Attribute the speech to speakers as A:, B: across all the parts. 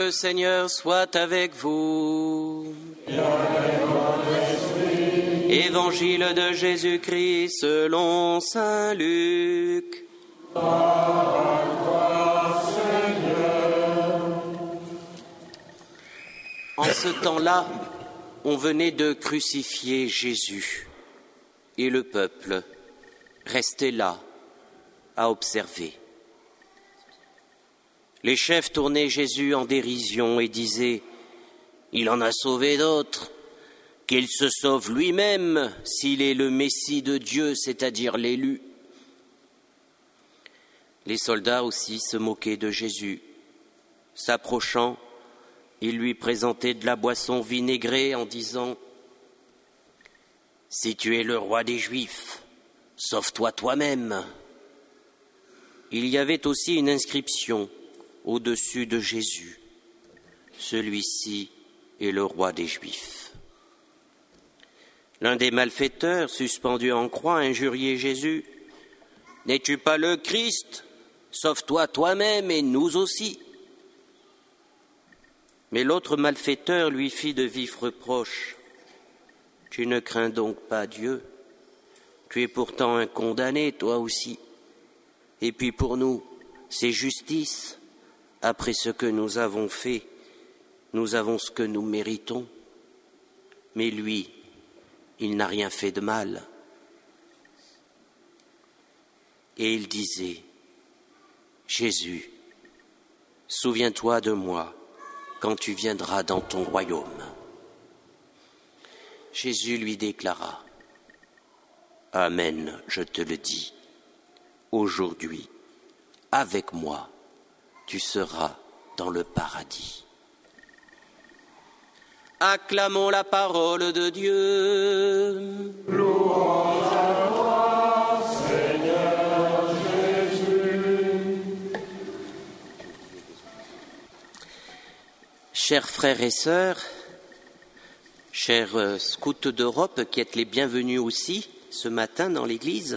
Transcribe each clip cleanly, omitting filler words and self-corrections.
A: Le Seigneur soit avec vous. Évangile de Jésus-Christ selon saint Luc. En ce temps-là, on venait de crucifier Jésus et le peuple restait là à observer. Les chefs tournaient Jésus en dérision et disaient « Il en a sauvé d'autres, qu'il se sauve lui-même s'il est le Messie de Dieu, c'est-à-dire l'élu. » Les soldats aussi se moquaient de Jésus. S'approchant, ils lui présentaient de la boisson vinaigrée en disant « Si tu es le roi des Juifs, sauve-toi toi-même. » Il y avait aussi une inscription au-dessus de Jésus. Celui-ci est le roi des Juifs. L'un des malfaiteurs, suspendu en croix, injuriait Jésus. « N'es-tu pas le Christ ? Sauve-toi toi-même et nous aussi. » Mais l'autre malfaiteur lui fit de vifs reproches. « Tu ne crains donc pas Dieu ? Tu es pourtant un condamné, toi aussi. Et puis pour nous, c'est justice. Après ce que nous avons fait, nous avons ce que nous méritons. Mais lui, il n'a rien fait de mal. » Et il disait, « Jésus, souviens-toi de moi quand tu viendras dans ton royaume. » Jésus lui déclara, « Amen, je te le dis, aujourd'hui, avec moi, tu seras dans le paradis. » Acclamons la parole de Dieu.
B: Louange à toi, Seigneur Jésus.
A: Chers frères et sœurs, chers scouts d'Europe qui êtes les bienvenus aussi ce matin dans l'église,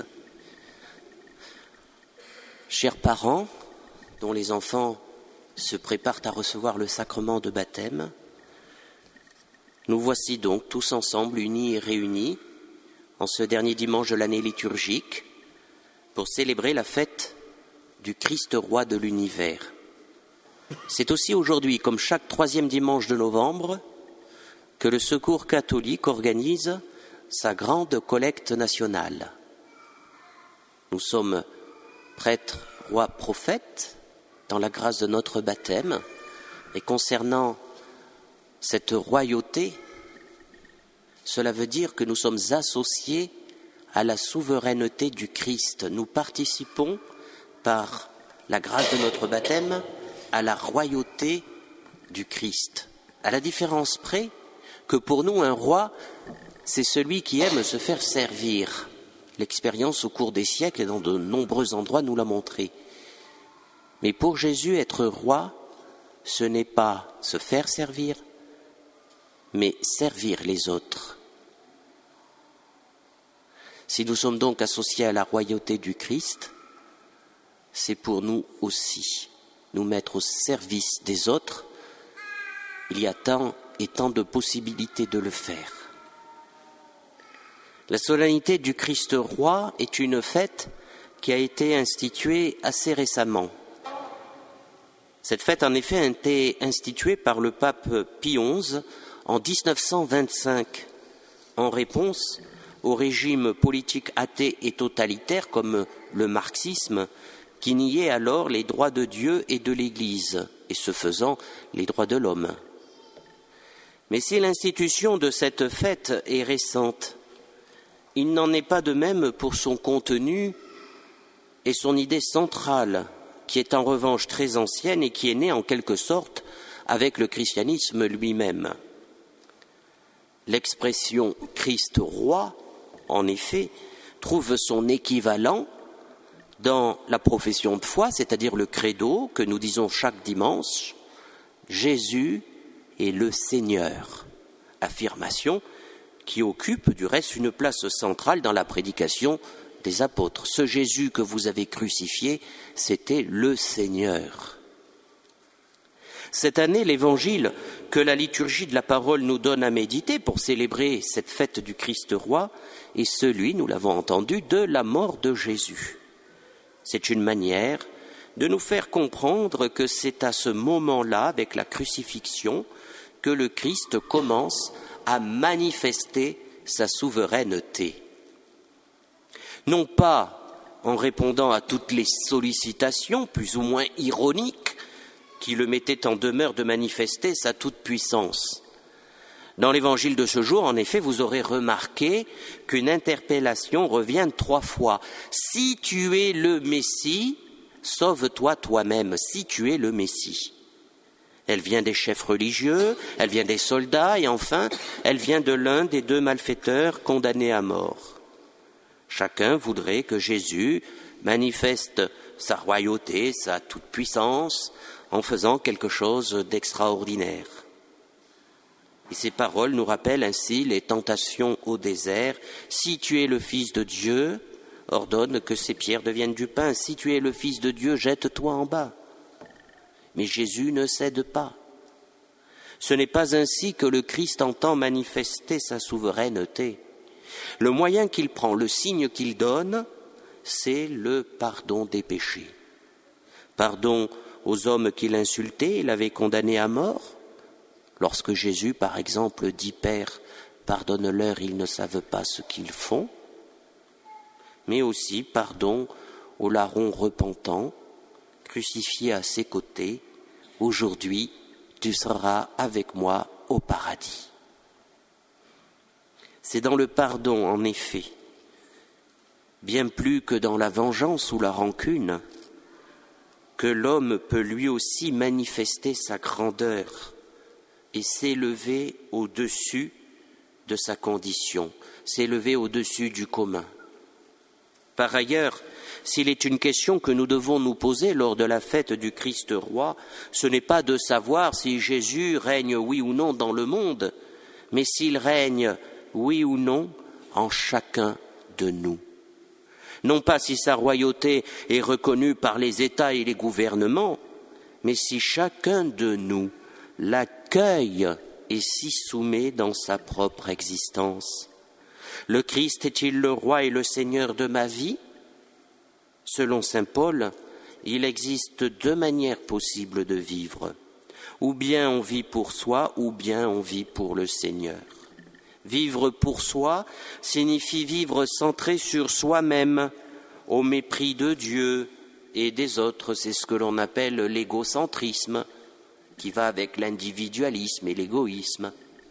A: chers parents dont les enfants se préparent à recevoir le sacrement de baptême, nous voici donc tous ensemble unis et réunis en ce dernier dimanche de l'année liturgique pour célébrer la fête du Christ roi de l'univers. C'est aussi aujourd'hui, comme chaque troisième dimanche de novembre, que le Secours catholique organise sa grande collecte nationale. Nous sommes prêtres, rois, prophètes dans la grâce de notre baptême et concernant cette royauté, cela veut dire que nous sommes associés à la souveraineté du Christ. Nous participons par la grâce de notre baptême à la royauté du Christ, à la différence près que pour nous un roi, c'est celui qui aime se faire servir. L'expérience au cours des siècles et dans de nombreux endroits nous l'a montré. Mais pour Jésus, être roi, ce n'est pas se faire servir, mais servir les autres. Si nous sommes donc associés à la royauté du Christ, c'est pour nous aussi nous mettre au service des autres. Il y a tant et tant de possibilités de le faire. La solennité du Christ roi est une fête qui a été instituée assez récemment. Cette fête, en effet, a été instituée par le pape Pie XI en 1925, en réponse au régime politique athée et totalitaire comme le marxisme, qui niait alors les droits de Dieu et de l'Église, et ce faisant les droits de l'homme. Mais si l'institution de cette fête est récente, il n'en est pas de même pour son contenu et son idée centrale, qui est en revanche très ancienne et qui est née en quelque sorte avec le christianisme lui-même. L'expression « Christ roi », en effet, trouve son équivalent dans la profession de foi, c'est-à-dire le credo que nous disons chaque dimanche, « Jésus est le Seigneur », affirmation qui occupe du reste une place centrale dans la prédication des apôtres. Ce Jésus que vous avez crucifié, c'était le Seigneur. Cette année, l'évangile que la liturgie de la parole nous donne à méditer pour célébrer cette fête du Christ roi est celui, nous l'avons entendu, de la mort de Jésus. C'est une manière de nous faire comprendre que c'est à ce moment-là, avec la crucifixion, que le Christ commence à manifester sa souveraineté. Non pas en répondant à toutes les sollicitations, plus ou moins ironiques, qui le mettaient en demeure de manifester sa toute-puissance. Dans l'évangile de ce jour, en effet, vous aurez remarqué qu'une interpellation revient 3 fois. Si tu es le Messie, sauve-toi toi-même, si tu es le Messie. Elle vient des chefs religieux, elle vient des soldats et enfin, elle vient de l'un des 2 malfaiteurs condamnés à mort. Chacun voudrait que Jésus manifeste sa royauté, sa toute-puissance, en faisant quelque chose d'extraordinaire. Et ces paroles nous rappellent ainsi les tentations au désert. Si tu es le Fils de Dieu, ordonne que ces pierres deviennent du pain. Si tu es le Fils de Dieu, jette-toi en bas. Mais Jésus ne cède pas. Ce n'est pas ainsi que le Christ entend manifester sa souveraineté. Le moyen qu'il prend, le signe qu'il donne, c'est le pardon des péchés. Pardon aux hommes qui l'insultaient et l'avaient condamné à mort. Lorsque Jésus, par exemple, dit « Père, pardonne-leur, ils ne savent pas ce qu'ils font », mais aussi pardon aux larrons repentants, crucifiés à ses côtés. « Aujourd'hui, tu seras avec moi au paradis ». C'est dans le pardon, en effet, bien plus que dans la vengeance ou la rancune, que l'homme peut lui aussi manifester sa grandeur et s'élever au-dessus de sa condition, s'élever au-dessus du commun. Par ailleurs, s'il est une question que nous devons nous poser lors de la fête du Christ roi, ce n'est pas de savoir si Jésus règne oui ou non dans le monde, mais s'il règne oui ou non en chacun de nous. Non pas si sa royauté est reconnue par les États et les gouvernements, mais si chacun de nous l'accueille et s'y soumet dans sa propre existence. Le Christ est-il le roi et le Seigneur de ma vie ? Selon saint Paul, il existe 2 manières possibles de vivre. Ou bien on vit pour soi, ou bien on vit pour le Seigneur. Vivre pour soi signifie vivre centré sur soi-même, au mépris de Dieu et des autres. C'est ce que l'on appelle l'égocentrisme, qui va avec l'individualisme et l'égoïsme.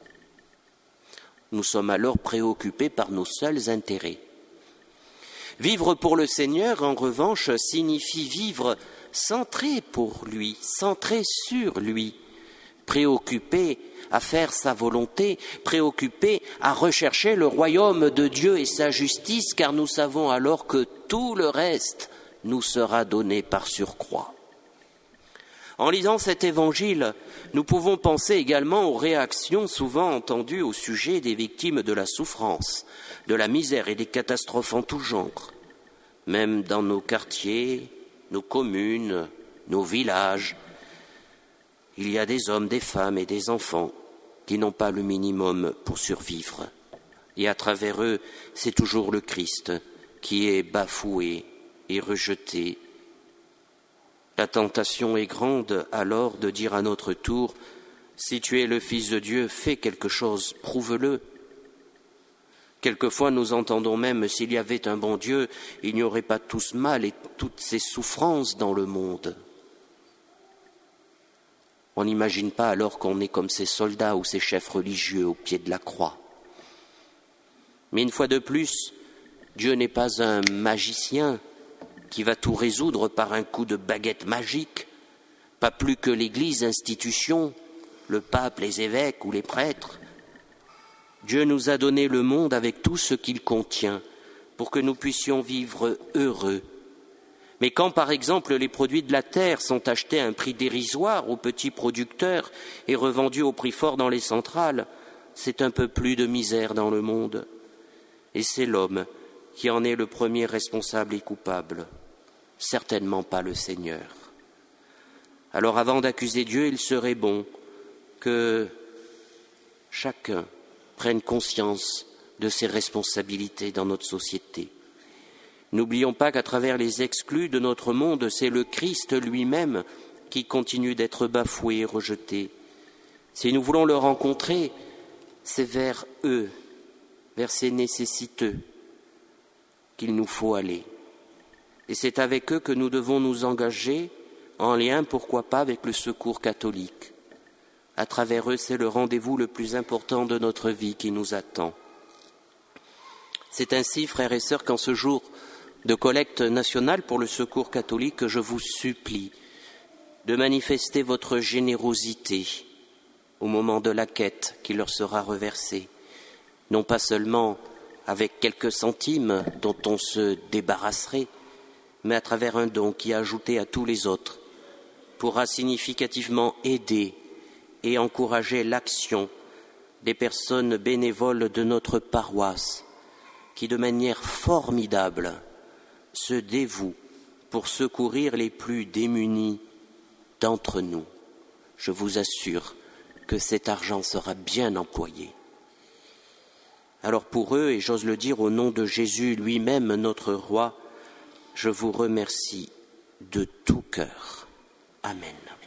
A: Nous sommes alors préoccupés par nos seuls intérêts. Vivre pour le Seigneur, en revanche, signifie vivre centré pour lui, centré sur lui, préoccupé à faire sa volonté, préoccupé à rechercher le royaume de Dieu et sa justice, car nous savons alors que tout le reste nous sera donné par surcroît. En lisant cet évangile, nous pouvons penser également aux réactions souvent entendues au sujet des victimes de la souffrance, de la misère et des catastrophes en tout genre. Même dans nos quartiers, nos communes, nos villages, il y a des hommes, des femmes et des enfants qui n'ont pas le minimum pour survivre. Et à travers eux, c'est toujours le Christ qui est bafoué et rejeté. La tentation est grande alors de dire à notre tour « Si tu es le Fils de Dieu, fais quelque chose, prouve-le ». Quelquefois nous entendons même « S'il y avait un bon Dieu, il n'y aurait pas tout ce mal et toutes ces souffrances dans le monde ». On n'imagine pas alors qu'on est comme ces soldats ou ces chefs religieux au pied de la croix. Mais une fois de plus, Dieu n'est pas un magicien qui va tout résoudre par un coup de baguette magique, pas plus que l'Église, institution, le pape, les évêques ou les prêtres. Dieu nous a donné le monde avec tout ce qu'il contient pour que nous puissions vivre heureux. Mais quand, par exemple, les produits de la terre sont achetés à un prix dérisoire aux petits producteurs et revendus au prix fort dans les centrales, c'est un peu plus de misère dans le monde. Et c'est l'homme qui en est le premier responsable et coupable, certainement pas le Seigneur. Alors avant d'accuser Dieu, il serait bon que chacun prenne conscience de ses responsabilités dans notre société. N'oublions pas qu'à travers les exclus de notre monde, c'est le Christ lui-même qui continue d'être bafoué et rejeté. Si nous voulons le rencontrer, c'est vers eux, vers ces nécessiteux, qu'il nous faut aller. Et c'est avec eux que nous devons nous engager, en lien, pourquoi pas, avec le Secours catholique. À travers eux, c'est le rendez-vous le plus important de notre vie qui nous attend. C'est ainsi, frères et sœurs, qu'en ce jour de collecte nationale pour le Secours catholique, que je vous supplie de manifester votre générosité au moment de la quête qui leur sera reversée, non pas seulement avec quelques centimes dont on se débarrasserait, mais à travers un don qui est ajouté à tous les autres, pourra significativement aider et encourager l'action des personnes bénévoles de notre paroisse qui, de manière formidable, se dévouent pour secourir les plus démunis d'entre nous. Je vous assure que cet argent sera bien employé. Alors pour eux, et j'ose le dire au nom de Jésus lui-même, notre roi, je vous remercie de tout cœur. Amen.